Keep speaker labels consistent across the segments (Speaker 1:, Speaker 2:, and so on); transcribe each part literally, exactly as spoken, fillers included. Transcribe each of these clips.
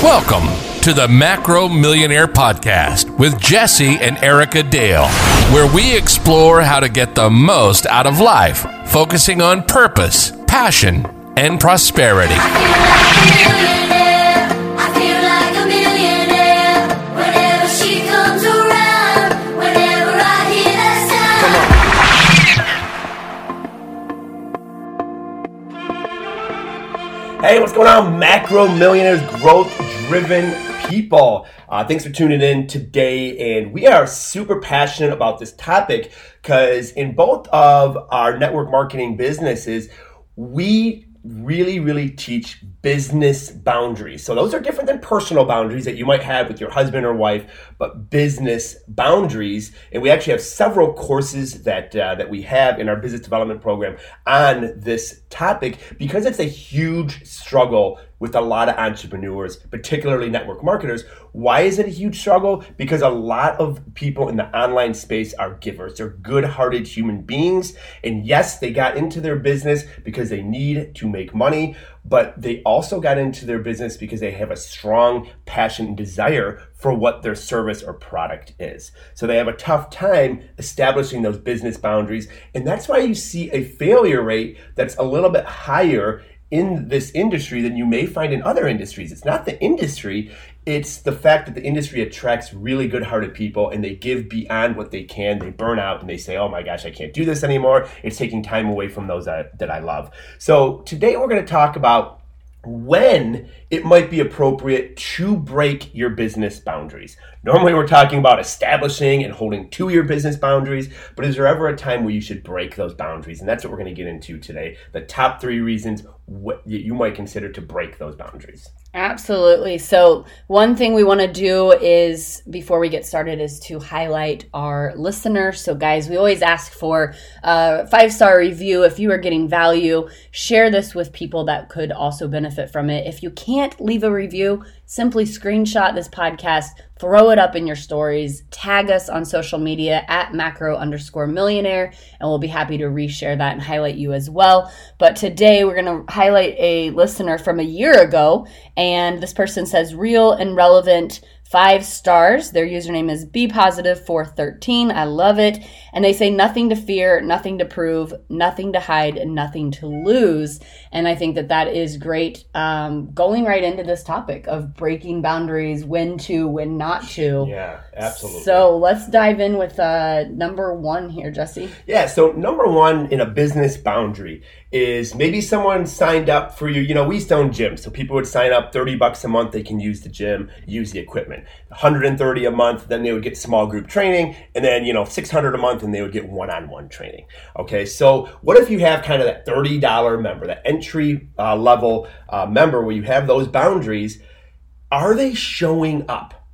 Speaker 1: Welcome to the Macro Millionaire Podcast with Jesse and Erica Dale, where we explore how to get the most out of life, focusing on purpose, passion, and prosperity.
Speaker 2: Hey, what's going on, Macro Millionaires, growth-driven people? Uh, thanks for tuning in today, and we are super passionate about this topic because in both of our network marketing businesses, we really, really teach business boundaries. So those are different than personal boundaries that you might have with your husband or wife, but business boundaries. And we actually have several courses that uh, that we have in our business development program on this topic because it's a huge struggle with a lot of entrepreneurs, particularly network marketers. Why is it a huge struggle? Because a lot of people in the online space are givers. They're good-hearted human beings. And yes, they got into their business because they need to make money, but they also got into their business because they have a strong passion and desire for what their service or product is. So they have a tough time establishing those business boundaries. And that's why you see a failure rate that's a little bit higher in this industry than you may find in other industries. It's not the industry, it's the fact that the industry attracts really good-hearted people and they give beyond what they can. They burn out and they say, oh my gosh, I can't do this anymore. It's taking time away from those that, that I love. So today we're going to talk about when it might be appropriate to break your business boundaries. Normally we're talking about establishing and holding to your business boundaries, but is there ever a time where you should break those boundaries? And that's what we're going to get into today. The top three reasons what you might consider to break those boundaries.
Speaker 3: Absolutely. So one thing we want to do is, before we get started, is to highlight our listeners. So guys, we always ask for a five-star review. If you are getting value, share this with people that could also benefit from it. If you can't leave a review, simply screenshot this podcast, throw it up in your stories, tag us on social media at macro underscore millionaire, and we'll be happy to reshare that and highlight you as well. But today we're going to highlight a listener from a year ago, and this person says real and relevant, five stars. Their username is be positive four thirteen. I love it. And they say nothing to fear, nothing to prove, nothing to hide, and nothing to lose. And I think that that is great. Um, going right into this topic of breaking boundaries, when to, when not to.
Speaker 2: Yeah, absolutely.
Speaker 3: So let's dive in with uh, number one here, Jesse.
Speaker 2: Yeah, so number one in a business boundary is maybe someone signed up for you. You know, we used to own gyms, so people would sign up thirty bucks a month. They can use the gym, use the equipment. one hundred thirty a month, then they would get small group training, and then, you know, six hundred a month, and they would get one-on-one training. Okay, so what if you have kind of that thirty dollars member, that entry uh, level uh, member where you have those boundaries? Are they showing up?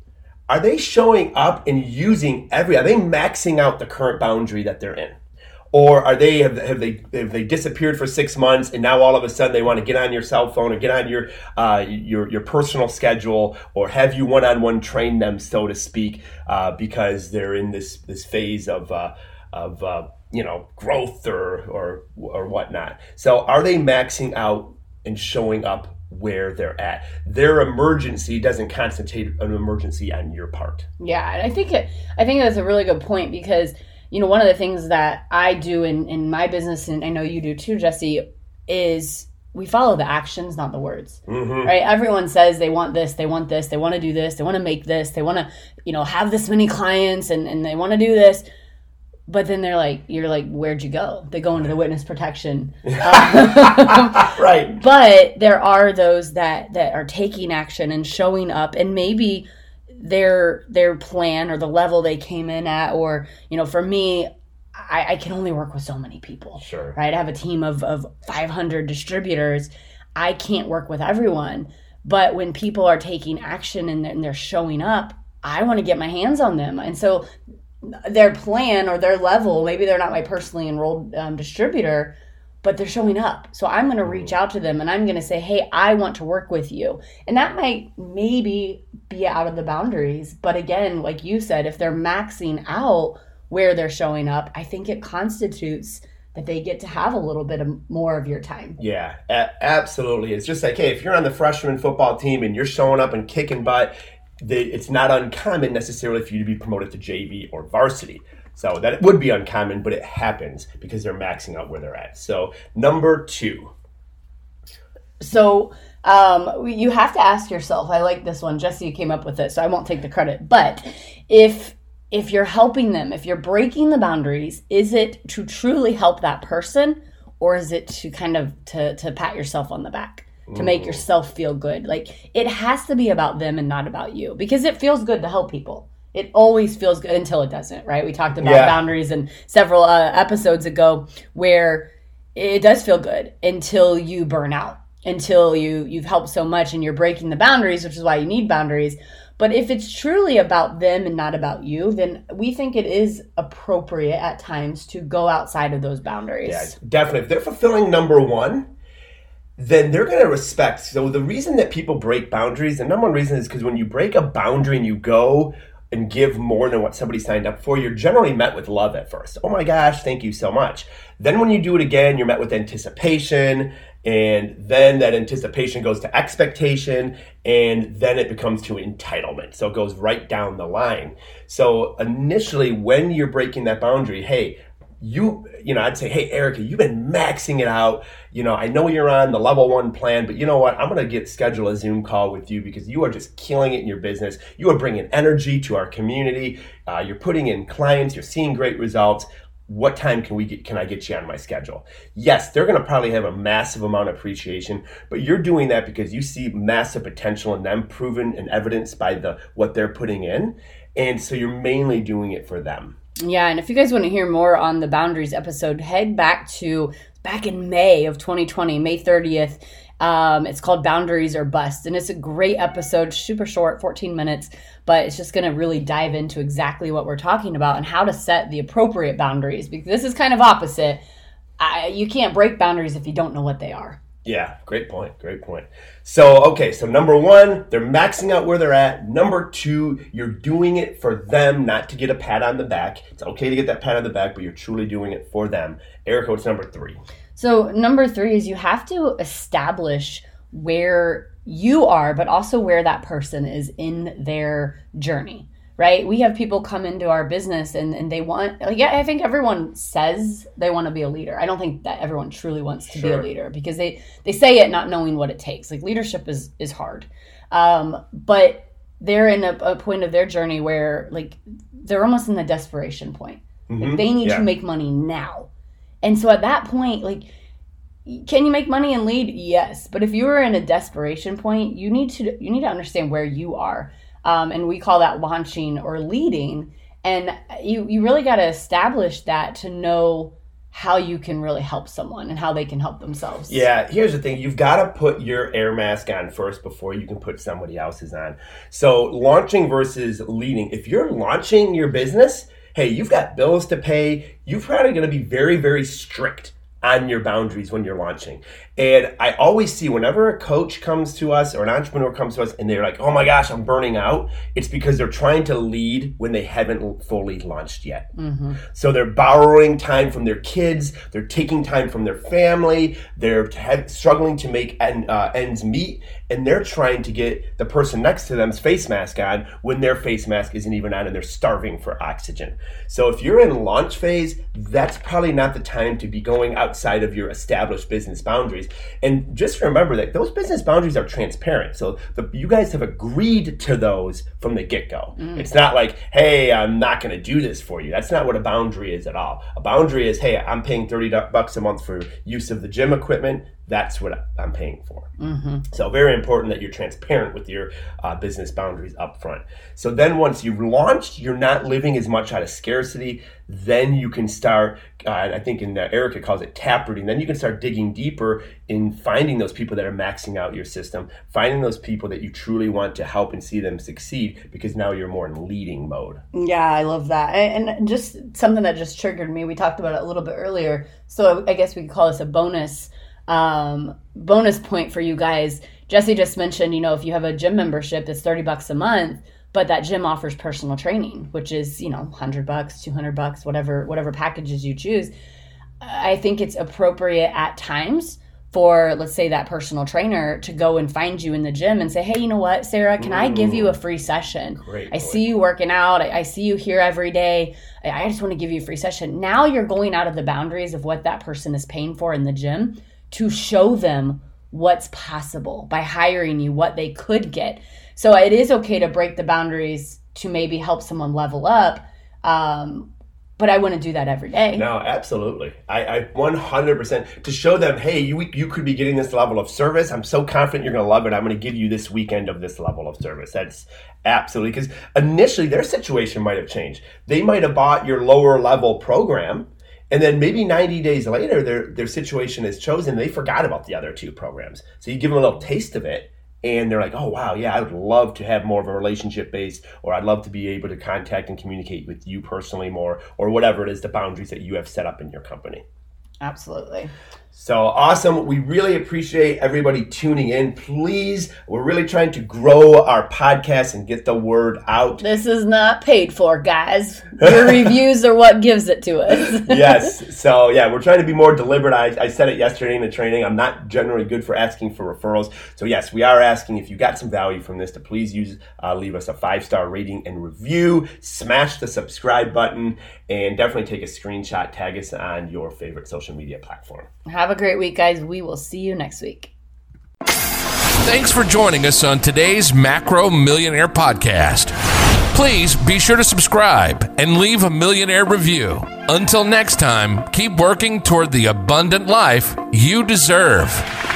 Speaker 2: Are they showing up and using every, are they maxing out the current boundary that they're in? Or are they have, have they have they disappeared for six months and now all of a sudden they want to get on your cell phone or get on your uh, your your personal schedule or have you one-on-one train them, so to speak, uh, because they're in this this phase of uh, of uh, you know growth or or or whatnot. So are they maxing out and showing up where they're at? Their emergency doesn't constitute an emergency on your part.
Speaker 3: Yeah, and I think it, I think that's a really good point because, you know, one of the things that I do in, in my business, and I know you do too, Jesse, is we follow the actions, not the words, mm-hmm. right? Everyone says they want this, they want this, they want to do this, they want to make this, they want to, you know, have this many clients and, and they want to do this. But then they're like, you're like, where'd you go? They go into the witness protection.
Speaker 2: Uh, right.
Speaker 3: But there are those that, that are taking action and showing up, and maybe their their plan or the level they came in at, or, you know, for me, I, I can only work with so many people.
Speaker 2: Sure.
Speaker 3: Right? I have a team of, of five hundred distributors. I can't work with everyone. But when people are taking action and they're, and they're showing up, I want to get my hands on them. And so their plan or their level, maybe they're not my personally enrolled um, distributor, but they're showing up. So I'm going to reach out to them and I'm going to say, hey, I want to work with you. And that might maybe be out of the boundaries. But again, like you said, if they're maxing out where they're showing up, I think it constitutes that they get to have a little bit of more of your time.
Speaker 2: Yeah, a- absolutely. It's just like, hey, if you're on the freshman football team and you're showing up and kicking butt, they, it's not uncommon necessarily for you to be promoted to J V or varsity. So that would be uncommon, but it happens because they're maxing out where they're at. So number two.
Speaker 3: So um, you have to ask yourself, I like this one, Jesse came up with it, so I won't take the credit. But if if you're helping them, if you're breaking the boundaries, is it to truly help that person, or is it to kind of to, to pat yourself on the back, to make yourself feel good? Like, it has to be about them and not about you, because it feels good to help people. It always feels good until it doesn't, right? We talked about
Speaker 2: Yeah.
Speaker 3: boundaries in several uh, episodes ago, where it does feel good until you burn out, until you, you've helped so much and you're breaking the boundaries, which is why you need boundaries. But if it's truly about them and not about you, then we think it is appropriate at times to go outside of those boundaries.
Speaker 2: Yeah, definitely. If they're fulfilling number one, then they're going to respect. So the reason that people break boundaries, the number one reason is because when you break a boundary and you go and give more than what somebody signed up for, you're generally met with love at first. Oh my gosh, thank you so much. Then when you do it again, you're met with anticipation, and then that anticipation goes to expectation, and then it becomes to entitlement. So it goes right down the line. So initially, when you're breaking that boundary, hey, you, you know, I'd say, hey, Erica, you've been maxing it out. You know, I know you're on the level one plan, but you know what? I'm going to get schedule a Zoom call with you because you are just killing it in your business. You are bringing energy to our community. Uh, you're putting in clients. You're seeing great results. What time can we get, can I get you on my schedule? Yes, they're going to probably have a massive amount of appreciation, but you're doing that because you see massive potential in them, proven and evidenced by the what they're putting in. And so you're mainly doing it for them.
Speaker 3: Yeah, and if you guys want to hear more on the boundaries episode, head back to back in May of twenty twenty, May thirtieth. Um, it's called Boundaries or Bust, and it's a great episode, super short, fourteen minutes, but it's just going to really dive into exactly what we're talking about and how to set the appropriate boundaries, because this is kind of opposite. I, you can't break boundaries if you don't know what they are.
Speaker 2: Yeah, great point. Great point. So, okay, so number one, they're maxing out where they're at. Number two, you're doing it for them, not to get a pat on the back. It's okay to get that pat on the back, but you're truly doing it for them. Erica, what's number three?
Speaker 3: So number three is you have to establish where you are, but also where that person is in their journey. Right? We have people come into our business and, and they want, like, yeah, I think everyone says they want to be a leader. I don't think that everyone truly wants to
Speaker 2: Sure.
Speaker 3: be a leader, because they, they say it not knowing what it takes. Like, leadership is, is hard. Um, but they're in a, a point of their journey where, like, they're almost in the desperation point.
Speaker 2: Mm-hmm.
Speaker 3: Like, they need
Speaker 2: Yeah.
Speaker 3: to make money now. And so at that point, like, can you make money and lead? Yes. But if you are in a desperation point, you need to, you need to understand where you are. Um, and we call that launching or leading. And you, you really got to establish that to know how you can really help someone and how they can help themselves.
Speaker 2: Yeah, here's the thing. You've got to put your air mask on first before you can put somebody else's on. So launching versus leading. If you're launching your business, hey, you've got bills to pay. You're probably going to be very, very strict on your boundaries when you're launching. And I always see whenever a coach comes to us or an entrepreneur comes to us and they're like, oh my gosh, I'm burning out, it's because they're trying to lead when they haven't fully launched yet. Mm-hmm. So they're borrowing time from their kids, they're taking time from their family, they're t- struggling to make en- uh, ends meet, and they're trying to get the person next to them's face mask on when their face mask isn't even on and they're starving for oxygen. So if you're in launch phase, that's probably not the time to be going outside of your established business boundaries. And just remember that those business boundaries are transparent. So the, you guys have agreed to those from the get-go. Mm. It's not like, hey, I'm not going to do this for you. That's not what a boundary is at all. A boundary is, hey, I'm paying thirty bucks a month for use of the gym equipment. That's what I'm paying for. Mm-hmm. So very important that you're transparent with your uh, business boundaries up front. So then once you've launched, you're not living as much out of scarcity. Then you can start, uh, I think in uh, Erica calls it tap rooting. Then you can start digging deeper in finding those people that are maxing out your system, finding those people that you truly want to help and see them succeed, because now you're more in leading mode.
Speaker 3: Yeah, I love that. And just something that just triggered me, we talked about it a little bit earlier. So I guess we could call this a bonus Um, bonus point for you guys. Jesse just mentioned, you know, if you have a gym membership that's thirty bucks a month, but that gym offers personal training, which is, you know, one hundred bucks, two hundred bucks, whatever, whatever packages you choose. I think it's appropriate at times for, let's say, that personal trainer to go and find you in the gym and say, hey, you know what, Sarah, can I give you a free session?
Speaker 2: Great,
Speaker 3: I see you working out. I, I see you here every day. I, I just want to give you a free session. Now you're going out of the boundaries of what that person is paying for in the gym to show them what's possible by hiring you, what they could get. So it is okay to break the boundaries to maybe help someone level up. Um, But I wouldn't do that every day.
Speaker 2: No, absolutely. I, I one hundred percent to show them, hey, you you could be getting this level of service. I'm so confident you're going to love it. I'm going to give you this weekend of this level of service. That's absolutely, because initially their situation might have changed. They might have bought your lower level program, and then maybe ninety days later, their their situation is chosen. They forgot about the other two programs. So you give them a little taste of it, and they're like, oh, wow, yeah, I would love to have more of a relationship base, or I'd love to be able to contact and communicate with you personally more, or whatever it is, the boundaries that you have set up in your company.
Speaker 3: Absolutely.
Speaker 2: So awesome. We really appreciate everybody tuning in. Please, we're really trying to grow our podcast and get the word out.
Speaker 3: This is not paid for, guys. Your reviews are what gives it to us.
Speaker 2: Yes. So, yeah, we're trying to be more deliberate. I, I said it yesterday in the training. I'm not generally good for asking for referrals. So, yes, we are asking if you got some value from this to please use, uh, leave us a five-star rating and review, smash the subscribe button, and definitely take a screenshot, tag us on your favorite social media platform.
Speaker 3: Have a great week, guys. We will see you next week.
Speaker 1: Thanks for joining us on today's Macro Millionaire Podcast. Please be sure to subscribe and leave a millionaire review. Until next time, keep working toward the abundant life you deserve.